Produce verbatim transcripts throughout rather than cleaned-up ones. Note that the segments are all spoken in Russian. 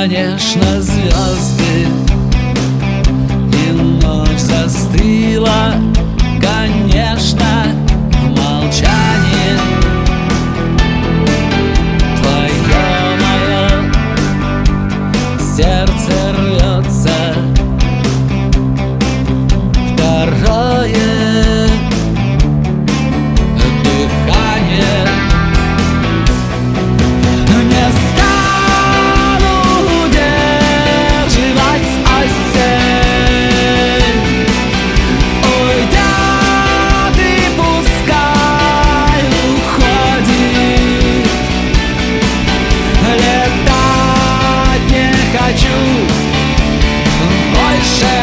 конечно, звезды, и ночь застыла, конечно, в молчании. Твое мое сердце рвется, второе дыхание. Не стану удерживать осень, уйдет и пускай уходит. Летать не хочу больше.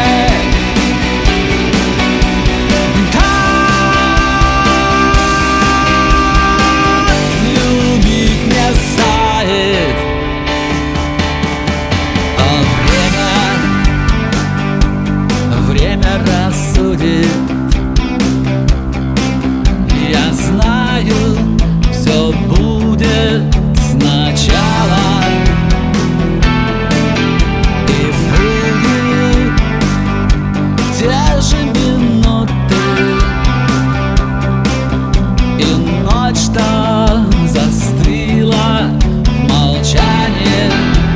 Время рассудит. Я знаю, все будет сначала, и будут те же минуты, и ночь-то застыла в молчании.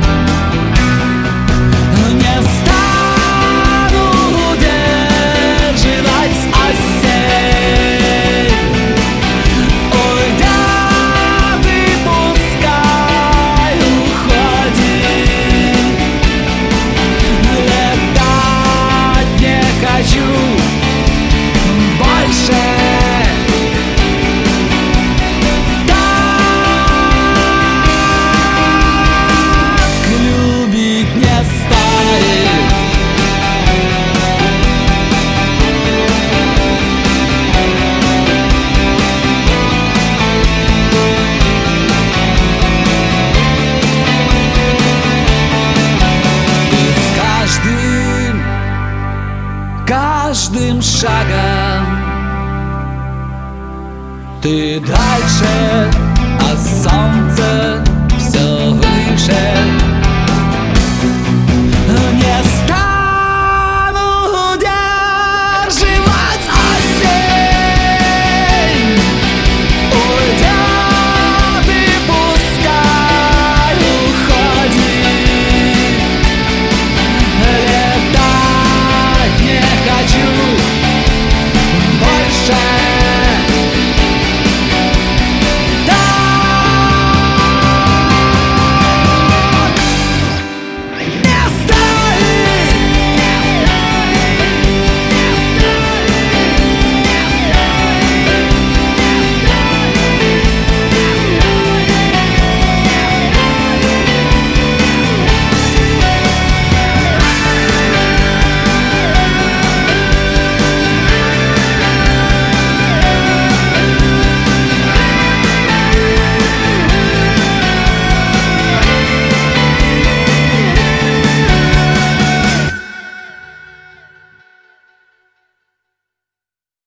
Каждым шагом ты дальше, а солнце все выше.